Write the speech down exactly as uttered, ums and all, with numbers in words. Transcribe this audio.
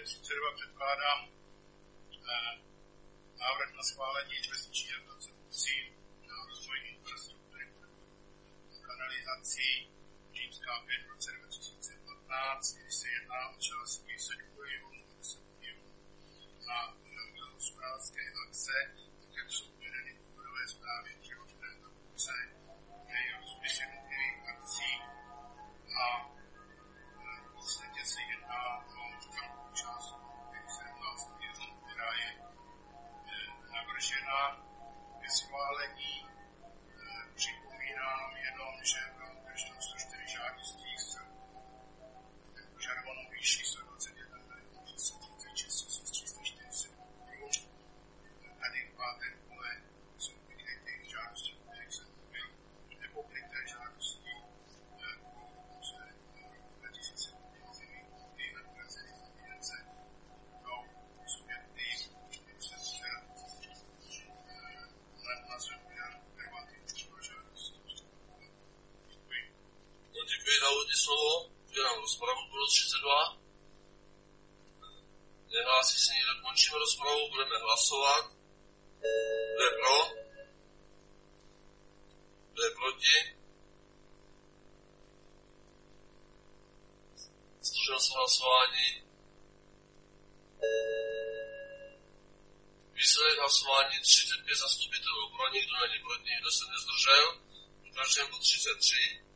třicet dva předkládám eh, návrh na schválení investiční dotace obcím na rozvoj infrastruktury kanalizací Římská pět v roce dva tisíce patnáct, kdy se jedná o částky sedm milionů a deset milionů na hospodářské akce, tak jak jsou uvedeny v důvodové zprávě přirozené tabulce, její rozpis jednotlivých akcí a v podstatě se jedná o velkou částku sedmnáct milionů, která je navržena ke schválení. Připomínám jenom, že bylo obdrženo sto čtyři žádostí s požadovanou výši sto dvacet jedna milionů tři sta třicet šest tisíc tři sta čtyřicet korun. Tady v páté kole jsou vykryty žádosti, o kterých jsem mluvil, nepokryté žádosti budou dokonce roku dva tisíce patnáct i nadrazeny z evidence do subjekty, kterým se musel nazvat derivátní žádost. Děkuji. No, děkuji za úvodní slovo. Dělám rozpravu pro třicet dva. Nehlásí se někdo, končíme rozpravu, budeme hlasovat. Kdo je pro? Kdo je proti? Zdržel se hlasování. Výsledek hlasování třicet pět zastupitelů pro, nikdo není proti, nikdo se nezdržel. Pokračujeme bod třicet tři.